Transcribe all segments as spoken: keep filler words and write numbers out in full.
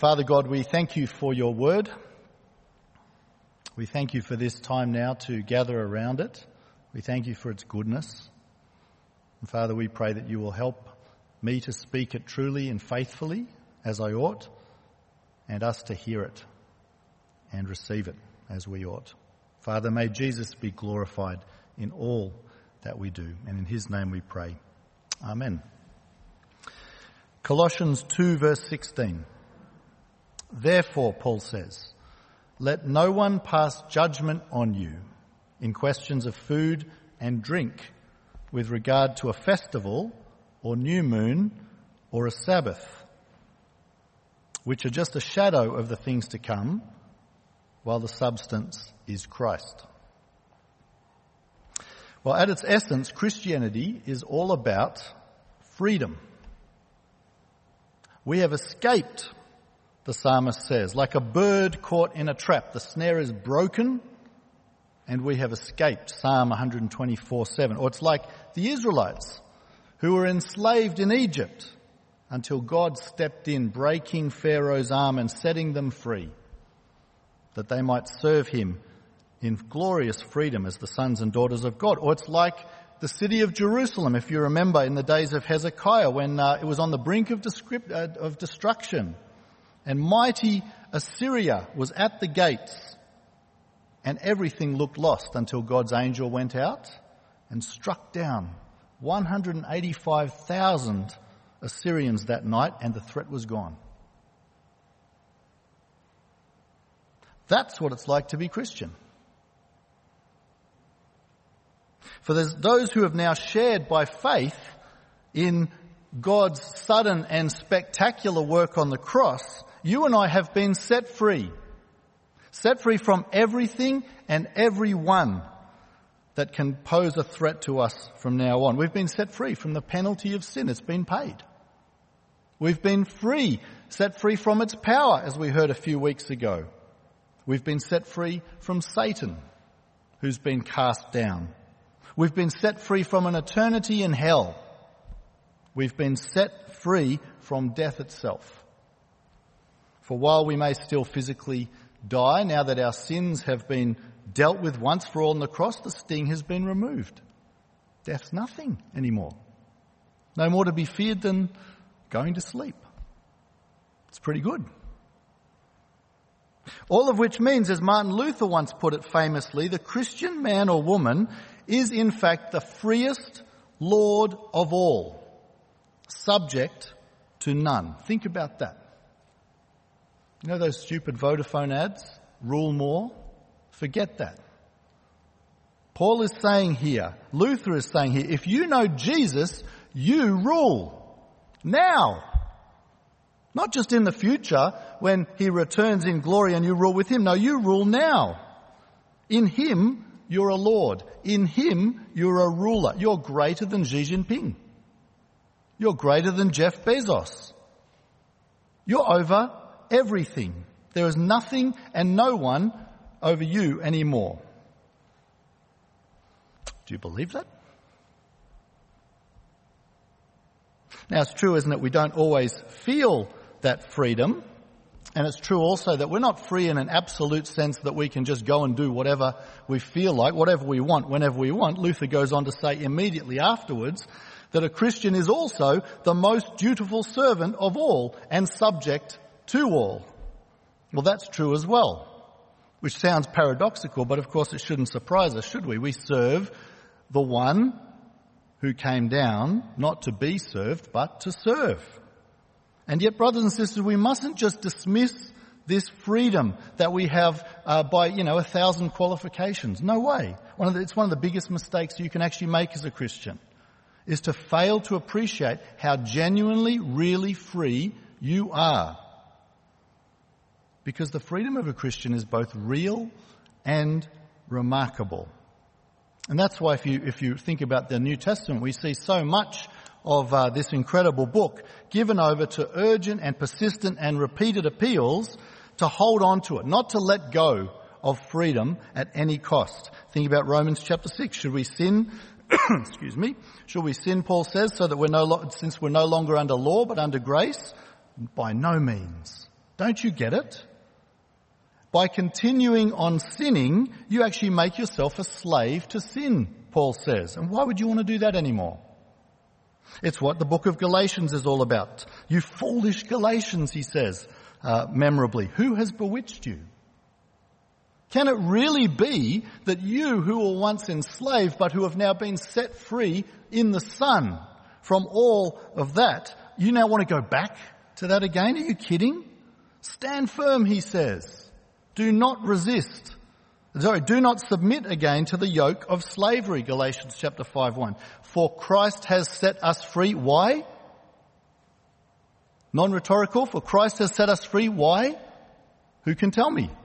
Father God, we thank you for your word. We thank you for this time now to gather around it. We thank you for its goodness. And Father, we pray that you will help me to speak it truly and faithfully as I ought, and us to hear it and receive it as we ought. Father, may Jesus be glorified in all that we do, and in his name we pray. Amen. Colossians two verse sixteen. Therefore, Paul says, let no one pass judgment on you in questions of food and drink with regard to a festival or new moon or a Sabbath, which are just a shadow of the things to come, while the substance is Christ. Well, at its essence, Christianity is all about freedom. We have escaped, the psalmist says, like a bird caught in a trap. The snare is broken and we have escaped, Psalm one twenty-four seven. Or it's like the Israelites who were enslaved in Egypt until God stepped in, breaking Pharaoh's arm and setting them free, that they might serve him in glorious freedom as the sons and daughters of God. Or it's like the city of Jerusalem, if you remember, in the days of Hezekiah, when uh, it was on the brink of, descript, uh, of destruction. And mighty Assyria was at the gates, and everything looked lost until God's angel went out and struck down one hundred eighty-five thousand Assyrians that night, and the threat was gone. That's what it's like to be Christian. For there's those who have now shared by faith in God's sudden and spectacular work on the cross. You and I have been set free. Set free from everything and everyone that can pose a threat to us from now on. We've been set free from the penalty of sin. It's been paid. We've been free, set free from its power, as we heard a few weeks ago. We've been set free from Satan, who's been cast down. We've been set free from an eternity in hell. We've been set free from death itself. For while we may still physically die, now that our sins have been dealt with once for all on the cross, the sting has been removed. Death's nothing anymore. No more to be feared than going to sleep. It's pretty good. All of which means, as Martin Luther once put it famously, the Christian man or woman is in fact the freest Lord of all, subject to none. Think about that. You know those stupid Vodafone ads? Rule more? Forget that. Paul is saying here, Luther is saying here, if you know Jesus, you rule. Now. Not just in the future when he returns in glory and you rule with him. No, you rule now. In him, you're a Lord. In him, you're a ruler. You're greater than Xi Jinping. You're greater than Jeff Bezos. You're over everything. There is nothing and no one over you anymore. Do you believe that? Now, it's true, isn't it? We don't always feel that freedom. And it's true also that we're not free in an absolute sense that we can just go and do whatever we feel like, whatever we want, whenever we want. Luther goes on to say immediately afterwards that a Christian is also the most dutiful servant of all and subject to all. Well, that's true as well, which sounds paradoxical, but of course it shouldn't surprise us, should we? We serve the one who came down not to be served, but to serve. And yet, brothers and sisters, we mustn't just dismiss this freedom that we have uh, by, you know, a thousand qualifications. No way. One of the, it's one of the biggest mistakes you can actually make as a Christian, is to fail to appreciate how genuinely, really free you are. Because the freedom of a Christian is both real and remarkable. And that's why if you, if you think about the New Testament, we see so much of uh, this incredible book given over to urgent and persistent and repeated appeals to hold on to it, not to let go of freedom at any cost. Think about Romans chapter six. Should we sin? Excuse me. Should we sin, Paul says, so that we're no lo- since we're no longer under law but under grace? By no means. Don't you get it? By continuing on sinning, you actually make yourself a slave to sin, Paul says. And why would you want to do that anymore? It's what the book of Galatians is all about. You foolish Galatians, he says, uh, memorably. Who has bewitched you? Can it really be that you who were once enslaved but who have now been set free in the Son from all of that, you now want to go back to that again? Are you kidding? Stand firm, he says. Do not resist. Sorry, do not submit again to the yoke of slavery, Galatians chapter five one. For Christ has set us free. Why? Non-rhetorical. For Christ has set us free. Why? Who can tell me?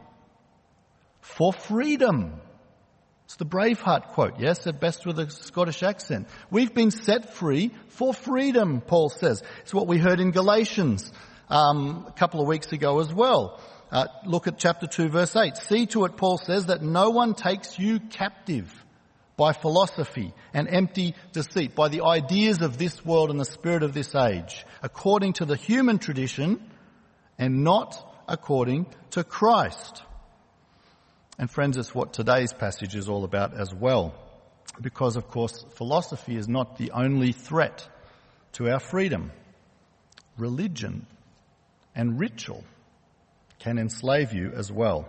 For freedom. It's the Braveheart quote, yes, at best with a Scottish accent. We've been set free for freedom, Paul says. It's what we heard in Galatians um, a couple of weeks ago as well. Uh, look at chapter two, verse eight. See to it, Paul says, that no one takes you captive by philosophy and empty deceit, by the ideas of this world and the spirit of this age, according to the human tradition and not according to Christ. And friends, it's what today's passage is all about as well. Because, of course, philosophy is not the only threat to our freedom. Religion and ritual can enslave you as well.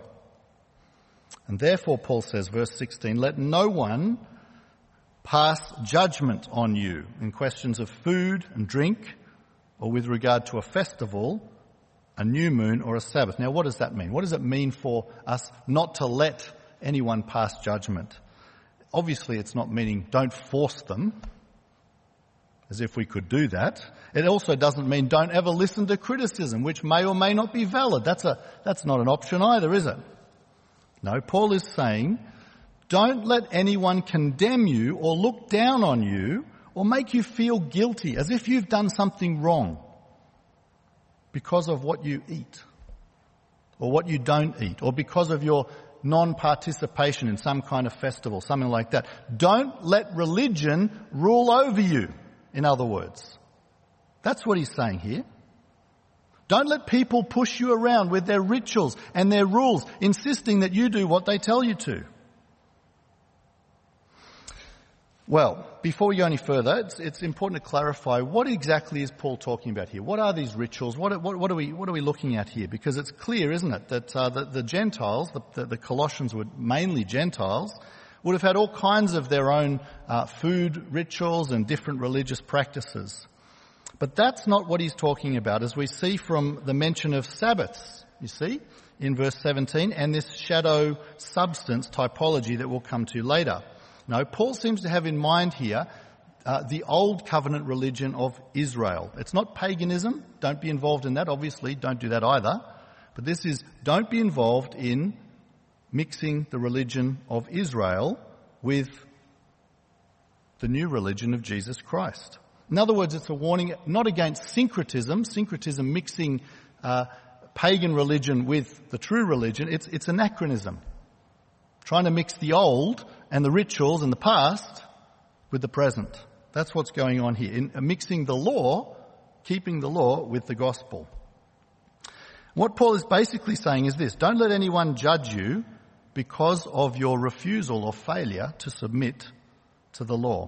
And therefore, Paul says, verse sixteen, let no one pass judgment on you in questions of food and drink, or with regard to a festival, a new moon, or a Sabbath. Now, what does that mean? What does it mean for us not to let anyone pass judgment? Obviously, it's not meaning don't force them, as if we could do that. It also doesn't mean don't ever listen to criticism, which may or may not be valid. That's a, that's not an option either, is it? No, Paul is saying, don't let anyone condemn you or look down on you or make you feel guilty as if you've done something wrong because of what you eat or what you don't eat or because of your non-participation in some kind of festival, something like that. Don't let religion rule over you, in other words. That's what he's saying here. Don't let people push you around with their rituals and their rules, insisting that you do what they tell you to. Well, before we go any further, it's, it's important to clarify what exactly is Paul talking about here. What are these rituals? What, what, what are we what are we looking at here? Because it's clear, isn't it, that uh, the, the Gentiles, the, the, the Colossians were mainly Gentiles, would have had all kinds of their own uh, food rituals and different religious practices. But that's not what he's talking about, as we see from the mention of Sabbaths, you see, in verse seventeen, and this shadow substance typology that we'll come to later. No, Paul seems to have in mind here uh, the old covenant religion of Israel. It's not paganism. Don't be involved in that. Obviously, don't do that either. But this is, don't be involved in mixing the religion of Israel with the new religion of Jesus Christ. In other words, it's a warning not against syncretism, syncretism mixing uh, pagan religion with the true religion. It's, it's anachronism. Trying to mix the old and the rituals and the past with the present. That's what's going on here. In mixing the law, keeping the law with the gospel. What Paul is basically saying is this: don't let anyone judge you because of your refusal or failure to submit to the law.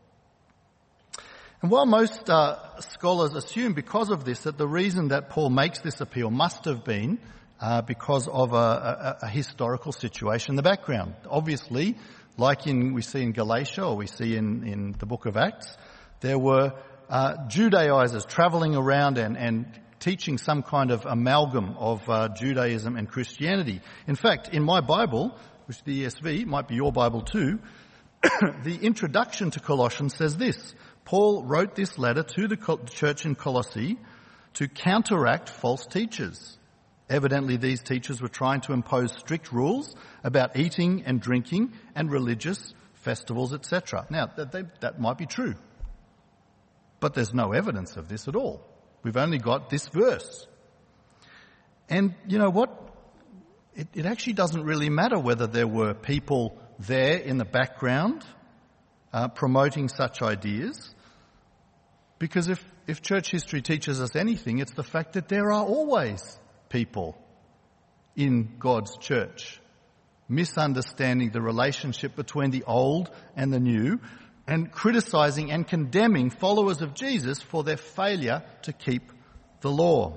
And while most uh, scholars assume because of this that the reason that Paul makes this appeal must have been uh, because of a, a, a historical situation in the background. Obviously, like in we see in Galatia or we see in, in the book of Acts, there were uh, Judaizers travelling around and, and teaching some kind of amalgam of uh, Judaism and Christianity. In fact, in my Bible, which is the E S V, might be your Bible too, the introduction to Colossians says this: Paul wrote this letter to the church in Colossae to counteract false teachers. Evidently, these teachers were trying to impose strict rules about eating and drinking and religious festivals, et cetera. Now, that, they, that might be true, but there's no evidence of this at all. We've only got this verse. And you know what? It, it actually doesn't really matter whether there were people there in the background uh, promoting such ideas, because if, if church history teaches us anything, it's the fact that there are always people in God's church, misunderstanding the relationship between the old and the new, and criticizing and condemning followers of Jesus for their failure to keep the law.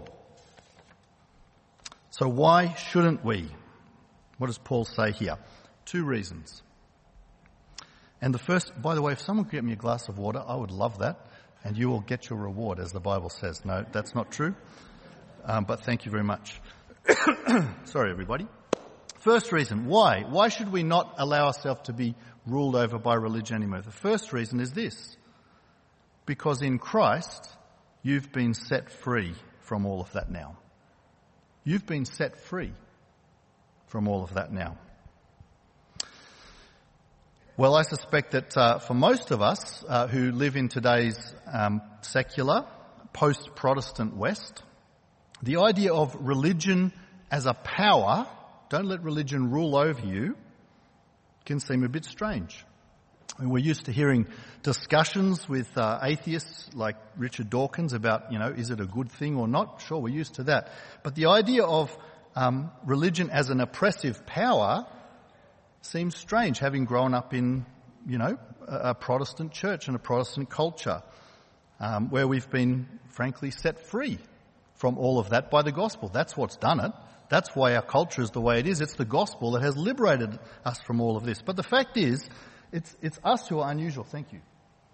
So why shouldn't we? What does Paul say here? Two reasons. And the first, by the way, if someone could get me a glass of water, I would love that. And you will get your reward, as the Bible says. No, that's not true. Um, but thank you very much. Sorry, everybody. First reason, why? Why should we not allow ourselves to be ruled over by religion anymore? The first reason is this. Because in Christ, you've been set free from all of that now. You've been set free from all of that now. Well, I suspect that uh, for most of us uh, who live in today's um, secular, post-Protestant West, the idea of religion as a power, don't let religion rule over you, can seem a bit strange. I mean, we're used to hearing discussions with uh, atheists like Richard Dawkins about, you know, is it a good thing or not? Sure, we're used to that. But the idea of um, religion as an oppressive power seems strange, having grown up in, you know, a, a Protestant church and a Protestant culture, um, where we've been, frankly, set free from all of that by the gospel. That's what's done it. That's why our culture is the way it is. It's the gospel that has liberated us from all of this. But the fact is, it's, it's us who are unusual. Thank you.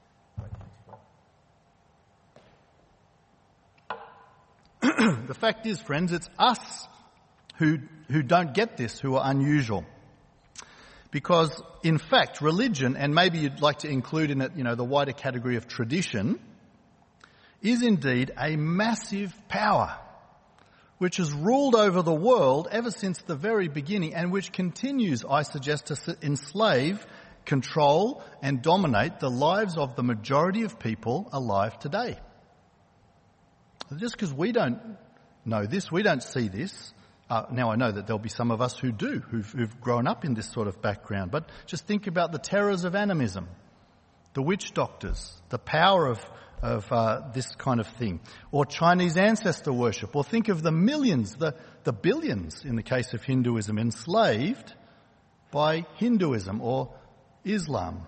The fact is, friends, it's us who, who don't get this, who are unusual. Because, in fact, religion, and maybe you'd like to include in it, you know, the wider category of tradition, is indeed a massive power which has ruled over the world ever since the very beginning, and which continues, I suggest, to enslave, control and dominate the lives of the majority of people alive today. Just because we don't know this, we don't see this. Uh, now I know that there'll be some of us who do, who've, who've grown up in this sort of background, but just think about the terrors of animism, the witch doctors, the power of of uh, this kind of thing, or Chinese ancestor worship, or think of the millions, the, the billions in the case of Hinduism, enslaved by Hinduism or Islam.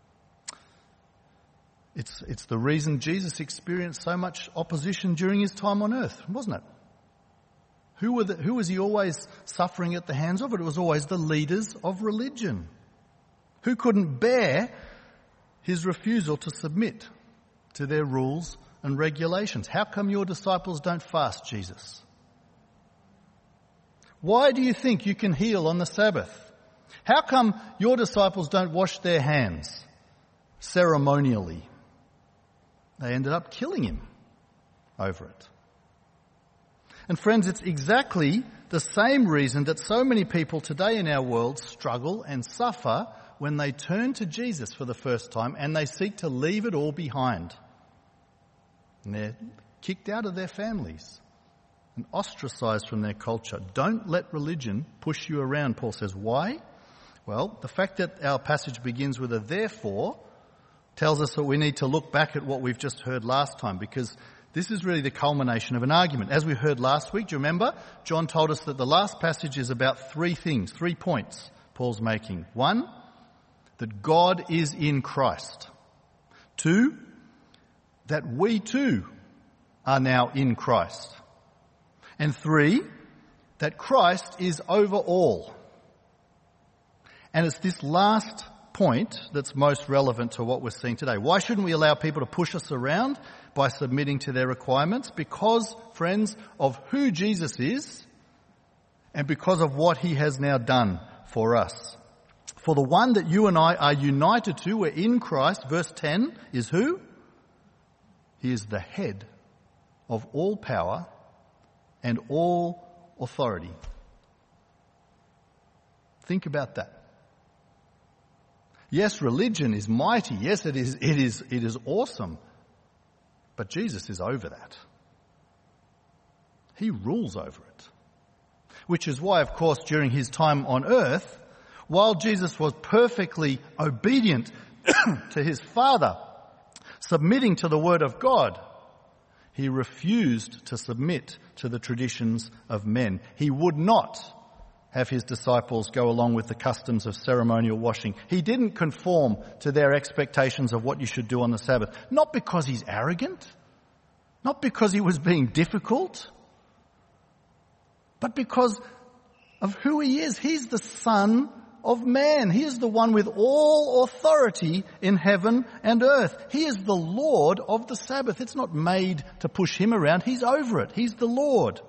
It's, it's the reason Jesus experienced so much opposition during his time on earth, wasn't it? Who, were the, who was he always suffering at the hands of? It was always the leaders of religion, who couldn't bear his refusal to submit to their rules and regulations. How come your disciples don't fast, Jesus? Why do you think you can heal on the Sabbath? How come your disciples don't wash their hands ceremonially? They ended up killing him over it. And friends, it's exactly the same reason that so many people today in our world struggle and suffer when they turn to Jesus for the first time and they seek to leave it all behind. And they're kicked out of their families and ostracized from their culture. Don't let religion push you around, Paul says. Why? Well, the fact that our passage begins with a therefore tells us that we need to look back at what we've just heard last time, because this is really the culmination of an argument. As we heard last week, do you remember? John told us that the last passage is about three things, three points Paul's making. One, that God is in Christ. Two, that we too are now in Christ. And three, that Christ is over all. And it's this last point that's most relevant to what we're seeing today. Why shouldn't we allow people to push us around by submitting to their requirements? Because, friends, of who Jesus is and because of what he has now done for us. For the one that you and I are united to, we're in Christ, verse ten, is who? He is the head of all power and all authority. Think about that. Yes, religion is mighty. Yes, it is, it is, it is awesome. But Jesus is over that. He rules over it. Which is why, of course, during his time on earth, while Jesus was perfectly obedient to his Father, submitting to the word of God, He refused to submit to the traditions of men. He would not have his disciples go along with the customs of ceremonial washing. He didn't conform to their expectations of what you should do on the Sabbath. Not because he's arrogant, not because he was being difficult, but because of who he is. He's the Son of Man. He is the one with all authority in heaven and earth. He is the Lord of the Sabbath. It's not made to push him around. He's over it. He's the Lord.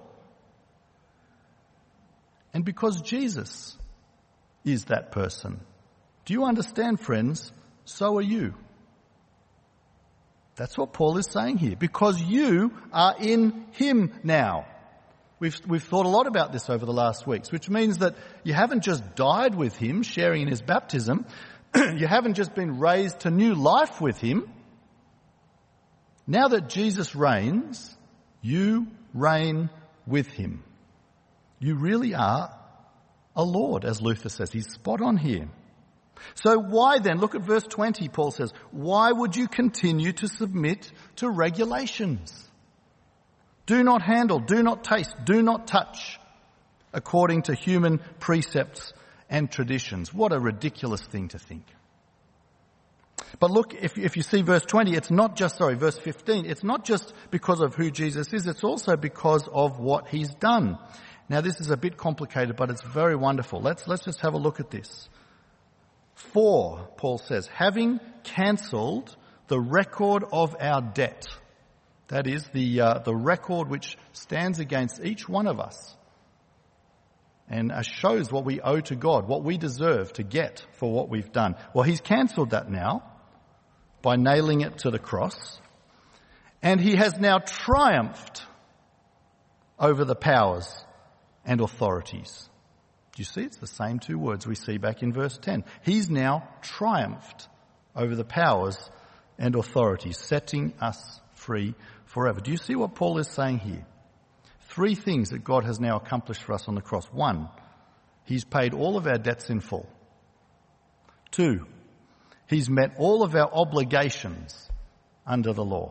And because Jesus is that person, do you understand, friends? So are you. That's what Paul is saying here. Because you are in him now. We've, we've thought a lot about this over the last weeks, which means that you haven't just died with him, sharing in his baptism. You haven't just been raised to new life with him. Now that Jesus reigns, you reign with him. You really are a Lord, as Luther says. He's spot on here. So why then, look at verse twenty, Paul says, why would you continue to submit to regulations? Do not handle, do not taste, do not touch, according to human precepts and traditions. What a ridiculous thing to think. But look, if, if you see verse twenty, it's not just, sorry, verse fifteen, it's not just because of who Jesus is, it's also because of what he's done. Now this is a bit complicated, but it's very wonderful. Let's, let's just have a look at this. For, Paul says, having cancelled the record of our debt. That is the, uh, the record which stands against each one of us and uh, shows what we owe to God, what we deserve to get for what we've done. Well, he's cancelled that now by nailing it to the cross, and he has now triumphed over the powers and authorities. Do you see? It's the same two words we see back in verse ten. He's now triumphed over the powers and authorities, setting us free forever. Do you see what Paul is saying here? Three things that God has now accomplished for us on the cross. One, he's paid all of our debts in full. Two, he's met all of our obligations under the law.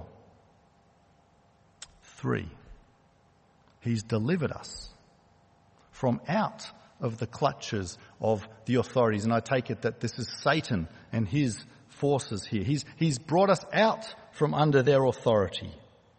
Three, he's delivered us from out of the clutches of the authorities. And I take it that this is Satan and his forces here. He's, he's brought us out from under their authority,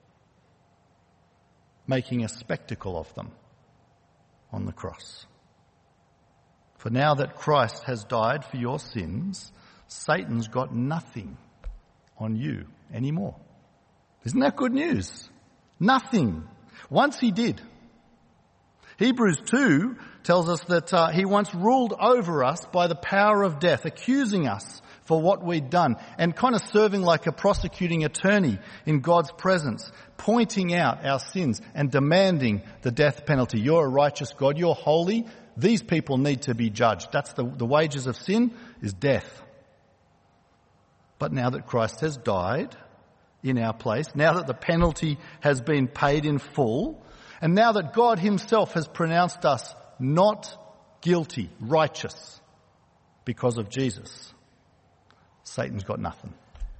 making a spectacle of them on the cross. For now that Christ has died for your sins, Satan's got nothing on you anymore. Isn't that good news? Nothing. Once he did. Hebrews two tells us that uh, he once ruled over us by the power of death, accusing us for what we'd done and kind of serving like a prosecuting attorney in God's presence, pointing out our sins and demanding the death penalty. You're a righteous God. You're holy. These people need to be judged. That's the, the wages of sin is death. But now that Christ has died in our place, now that the penalty has been paid in full, and now that God himself has pronounced us not guilty, righteous because of Jesus, Satan's got nothing.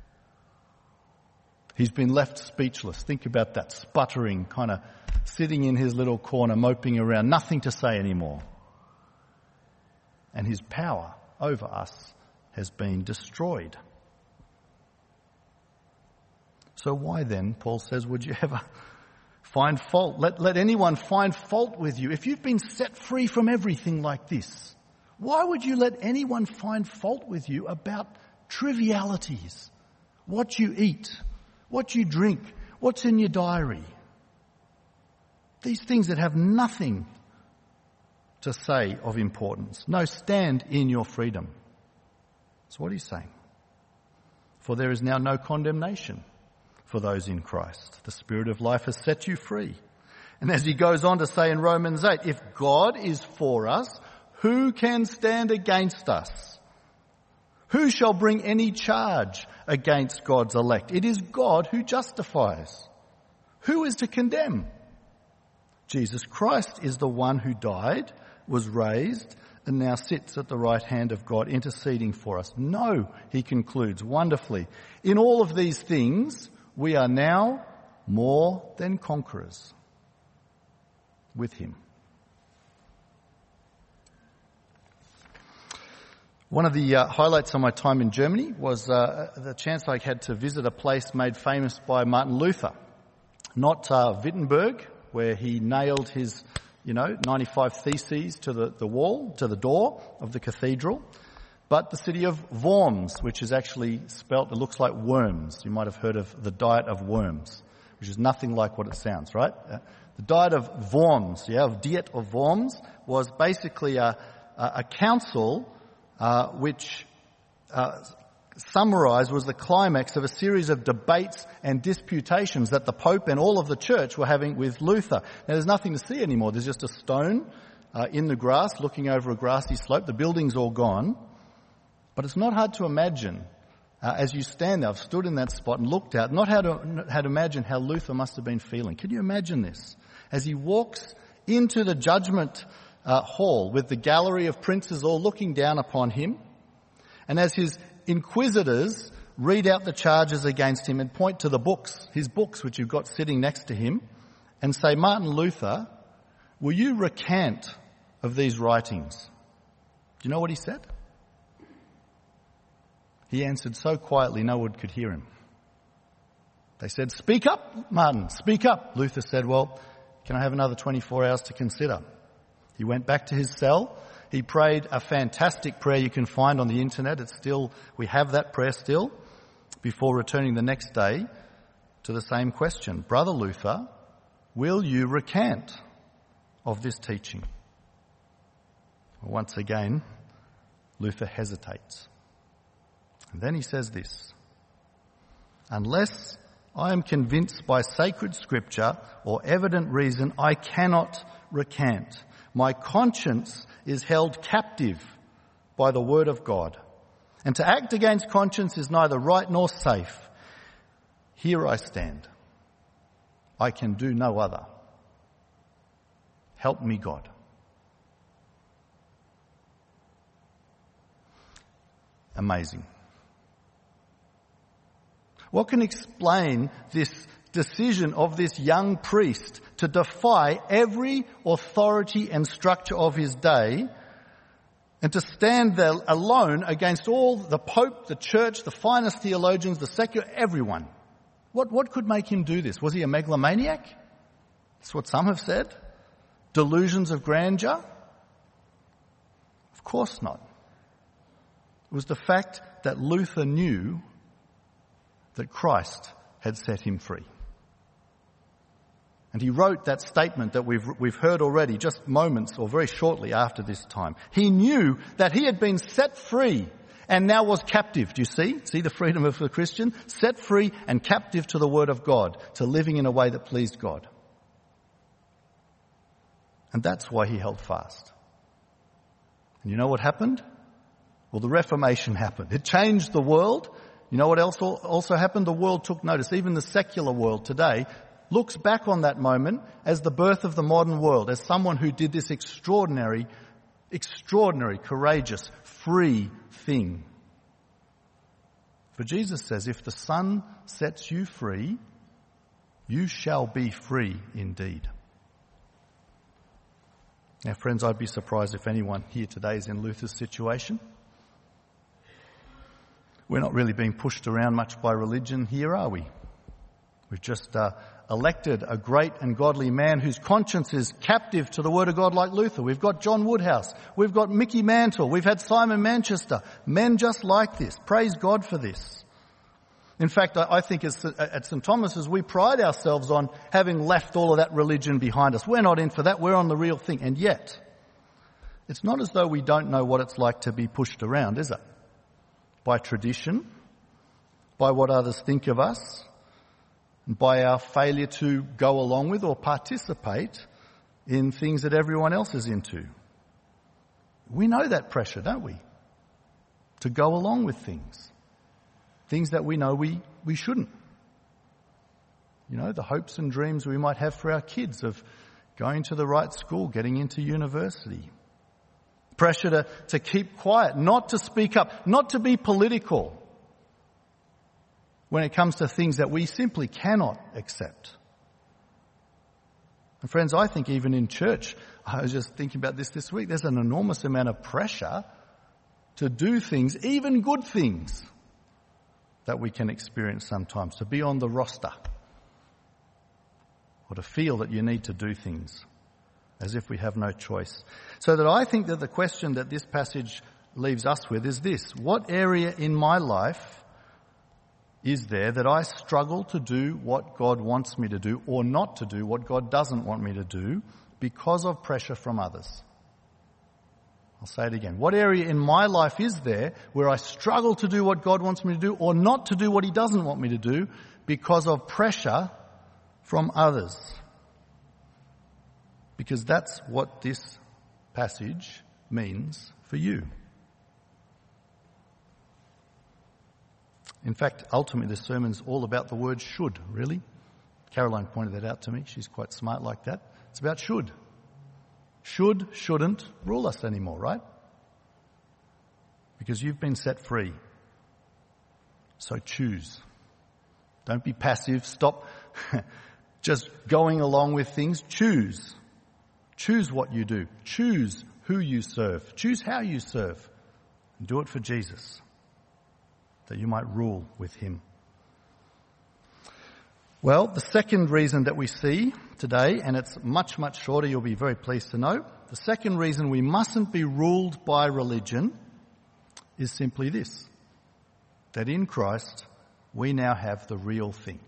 He's been left speechless. Think about that, sputtering, kind of sitting in his little corner, moping around, nothing to say anymore. And his power over us has been destroyed. So why then, Paul says, would you ever find fault? Let, let anyone find fault with you. If you've been set free from everything like this, why would you let anyone find fault with you about trivialities? What you eat, what you drink, what's in your diary. These things that have nothing to say of importance. No, stand in your freedom. That's what he's saying. For there is now no condemnation for those in Christ. The Spirit of life has set you free. And as he goes on to say in Romans eight, if God is for us, who can stand against us? Who shall bring any charge against God's elect? It is God who justifies. Who is to condemn? Jesus Christ is the one who died, was raised, and now sits at the right hand of God interceding for us. No, he concludes wonderfully, in all of these things, we are now more than conquerors with him. One of the uh, highlights of my time in Germany was uh, the chance I had to visit a place made famous by Martin Luther. Not uh, Wittenberg, where he nailed his, you know, ninety-five theses to the, the wall, to the door of the cathedral, but the city of Worms, which is actually spelt, it looks like worms. You might have heard of the diet of worms, which is nothing like what it sounds, right? Uh, the diet of Worms, yeah, of Diet of Worms, was basically a, a, a council Uh, which uh, summarized was the climax of a series of debates and disputations that the Pope and all of the church were having with Luther. Now, there's nothing to see anymore. There's just a stone uh, in the grass looking over a grassy slope. The building's all gone. But it's not hard to imagine, uh, as you stand there, I've stood in that spot and looked out, not how to, not how to imagine how Luther must have been feeling. Can you imagine this? As he walks into the judgment Uh, hall with the gallery of princes all looking down upon him, and as his inquisitors read out the charges against him and point to the books, his books which you've got sitting next to him, and say, Martin Luther, will you recant of these writings? Do you know what he said? He answered so quietly no one could hear him. They said, speak up, Martin, speak up. Luther said, well, can I have another twenty-four hours to consider? He went back to his cell. He prayed a fantastic prayer you can find on the internet. It's still, we have that prayer still, before returning the next day to the same question. Brother Luther, will you recant of this teaching? Once again, Luther hesitates. And then he says this, unless I am convinced by sacred scripture or evident reason, I cannot recant. My conscience is held captive by the word of God. And to act against conscience is neither right nor safe. Here I stand. I can do no other. Help me, God. Amazing. What can explain this decision of this young priest to defy every authority and structure of his day and to stand there alone against all the Pope, the church, the finest theologians, the secular, everyone? What, what could make him do this? Was he a megalomaniac? That's what some have said. Delusions of grandeur? Of course not. It was the fact that Luther knew that Christ had set him free. And he wrote that statement that we've, we've heard already just moments or very shortly after this time. He knew that he had been set free and now was captive. Do you see? See the freedom of the Christian? Set free and captive to the word of God, to living in a way that pleased God. And that's why he held fast. And you know what happened? Well, the Reformation happened. It changed the world. You know what else also happened? The world took notice. Even the secular world today looks back on that moment as the birth of the modern world, as someone who did this extraordinary, extraordinary, courageous, free thing. For Jesus says, if the Son sets you free, you shall be free indeed. Now, friends, I'd be surprised if anyone here today is in Luther's situation. We're not really being pushed around much by religion here, are we? We've just uh, elected a great and godly man whose conscience is captive to the word of God like Luther. We've got John Woodhouse. We've got Mickey Mantle. We've had Simon Manchester. Men just like this. Praise God for this. In fact, I, I think as, at Saint Thomas's, we pride ourselves on having left all of that religion behind us. We're not in for that. We're on the real thing. And yet, it's not as though we don't know what it's like to be pushed around, is it? By tradition, by what others think of us, by our failure to go along with or participate in things that everyone else is into. We know that pressure, don't we? To go along with things. Things that we know we, we shouldn't. You know, the hopes and dreams we might have for our kids of going to the right school, getting into university. Pressure to, to keep quiet, not to speak up, not to be political when it comes to things that we simply cannot accept. And friends, I think even in church, I was just thinking about this this week, there's an enormous amount of pressure to do things, even good things, that we can experience sometimes, to be on the roster or to feel that you need to do things as if we have no choice. So that I think that the question that this passage leaves us with is this: what area in my life is there that I struggle to do what God wants me to do, or not to do what God doesn't want me to do because of pressure from others? I'll say it again. What area in my life is there where I struggle to do what God wants me to do, or not to do what he doesn't want me to do because of pressure from others? Because that's what this passage means for you. In fact, ultimately the sermon's all about the word should, really. Caroline pointed that out to me. She's quite smart like that. It's about should. Should, shouldn't rule us anymore, right? Because you've been set free. So choose. Don't be passive. Stop just going along with things. Choose. Choose what you do. Choose who you serve. Choose how you serve. And do it for Jesus, that you might rule with him. Well, the second reason that we see today, and it's much, much shorter, you'll be very pleased to know, the second reason we mustn't be ruled by religion is simply this: that in Christ we now have the real thing.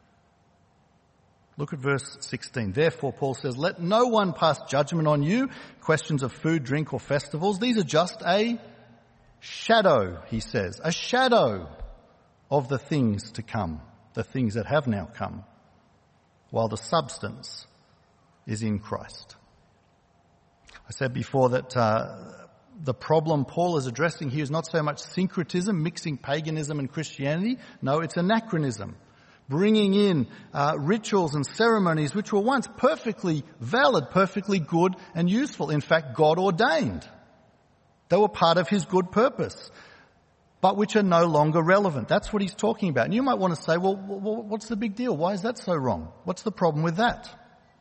Look at verse sixteen. Therefore, Paul says, let no one pass judgment on you, questions of food, drink or festivals. These are just a shadow, he says, a shadow of the things to come, the things that have now come, while the substance is in Christ. I said before that uh, the problem Paul is addressing here is not so much syncretism, mixing paganism and Christianity. No, it's anachronism, bringing in uh, rituals and ceremonies which were once perfectly valid, perfectly good and useful. In fact, God ordained. They were part of his good purpose, but which are no longer relevant. That's what he's talking about. And you might want to say, well, what's the big deal? Why is that so wrong? What's the problem with that?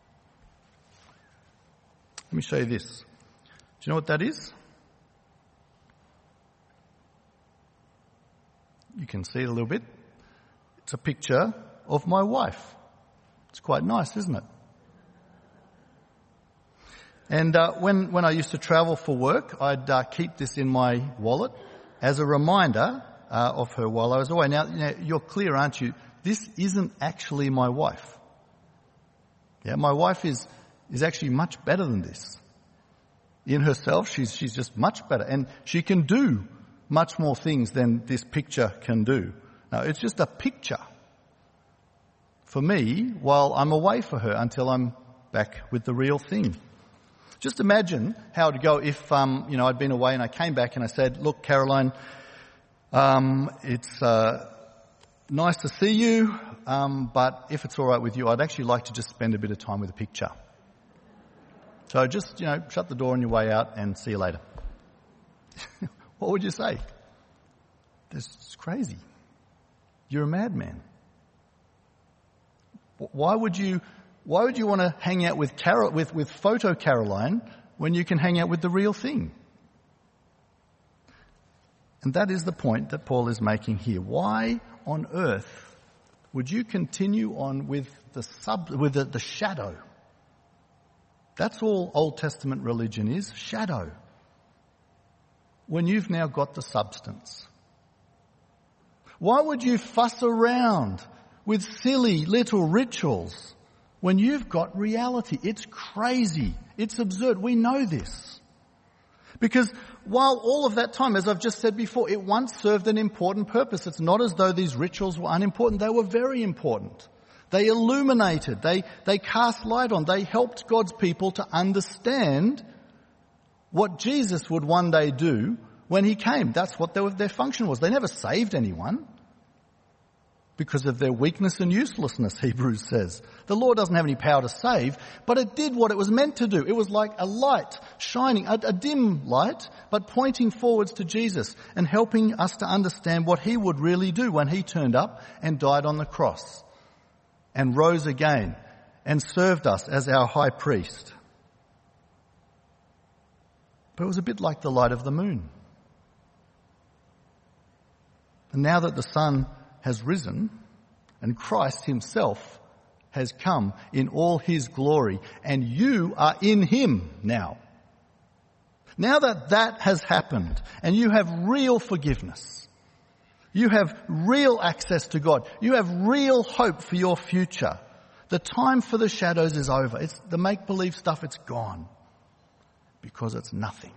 Let me show you this. Do you know what that is? You can see it a little bit. It's a picture of my wife. It's quite nice, isn't it? And uh, when, when I used to travel for work, I'd uh, keep this in my wallet as a reminder uh, of her while I was away. Now, you know, you're clear, aren't you? This isn't actually my wife. Yeah, my wife is is actually much better than this. In herself, she's she's just much better, and she can do much more things than this picture can do. Now, it's just a picture for me while I'm away for her until I'm back with the real thing. Just imagine how it would go if, um, you know, I'd been away and I came back and I said, look, Caroline, um, it's uh, nice to see you, um, but if it's all right with you, I'd actually like to just spend a bit of time with a picture. So just, you know, shut the door on your way out and see you later. What would you say? This is crazy. You're a madman. Why would you... Why would you want to hang out with Carol, with, with photo Caroline when you can hang out with the real thing? And that is the point that Paul is making here. Why on earth would you continue on with the sub, with the, the shadow? That's all Old Testament religion is, shadow. When you've now got the substance. Why would you fuss around with silly little rituals when you've got reality? It's crazy. It's absurd. We know this. Because while all of that time, as I've just said before, it once served an important purpose. It's not as though these rituals were unimportant. They were very important. They illuminated. They, they cast light on. They helped God's people to understand what Jesus would one day do when he came. That's what their, their function was. They never saved anyone. Because of their weakness and uselessness, Hebrews says. The law doesn't have any power to save, but it did what it was meant to do. It was like a light shining, a, a dim light, but pointing forwards to Jesus and helping us to understand what he would really do when he turned up and died on the cross and rose again and served us as our high priest. But it was a bit like the light of the moon. And now that the sun has risen and Christ himself has come in all his glory, and you are in him now. Now that that has happened and you have real forgiveness, you have real access to God, you have real hope for your future, the time for the shadows is over. It's the make-believe stuff, it's gone because it's nothing.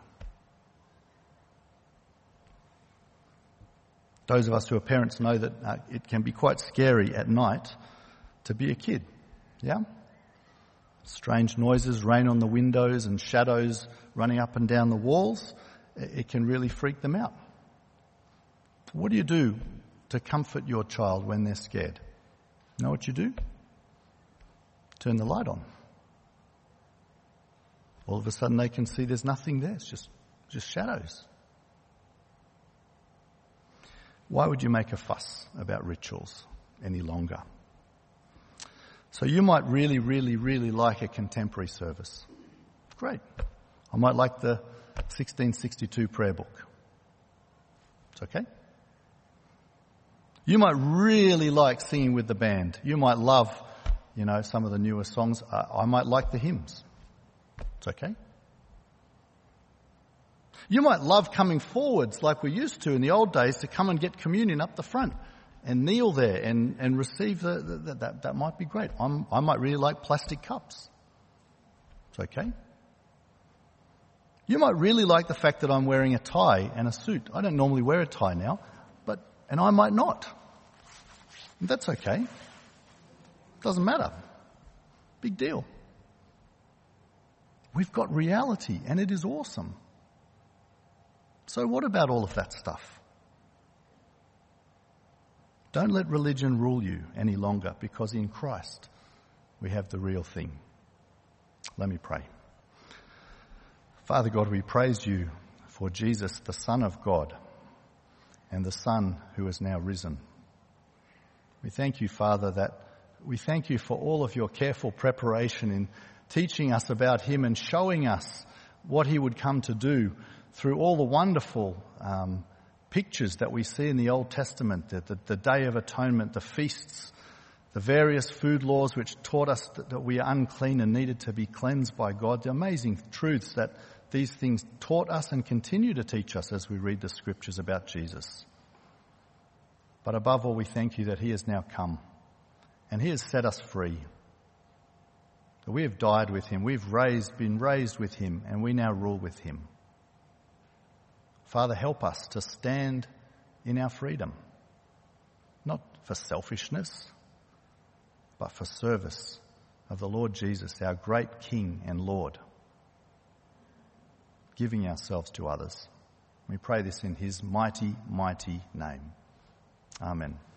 Those of us who are parents know that uh, it can be quite scary at night to be a kid, yeah? Strange noises, rain on the windows and shadows running up and down the walls. It can really freak them out. What do you do to comfort your child when they're scared? You know what you do? Turn the light on. All of a sudden they can see there's nothing there. It's just, just shadows. Why would you make a fuss about rituals any longer? So you might really, really, really like a contemporary service. Great. I might like the sixteen sixty-two prayer book. It's okay. You might really like singing with the band. You might love, you know, some of the newer songs. I, I might like the hymns. It's okay. You might love coming forwards like we used to in the old days to come and get communion up the front and kneel there and, and receive the, the, the that, that might be great. I'm, I might really like plastic cups. It's okay. You might really like the fact that I'm wearing a tie and a suit. I don't normally wear a tie now, but, and I might not. That's okay. Doesn't matter. Big deal. We've got reality and it is awesome. So what about all of that stuff? Don't let religion rule you any longer, because in Christ we have the real thing. Let me pray. Father God, we praise you for Jesus, the Son of God, and the Son who is now risen. We thank you, Father, that we thank you for all of your careful preparation in teaching us about him and showing us what he would come to do through all the wonderful um, pictures that we see in the Old Testament, the, the, the Day of Atonement, the feasts, the various food laws which taught us that, that we are unclean and needed to be cleansed by God, the amazing truths that these things taught us and continue to teach us as we read the scriptures about Jesus. But above all, we thank you that he has now come and he has set us free. That we have died with him, we've raised, been raised with him, and we now rule with him. Father, help us to stand in our freedom, not for selfishness, but for service of the Lord Jesus, our great King and Lord, giving ourselves to others. We pray this in his mighty, mighty name. Amen.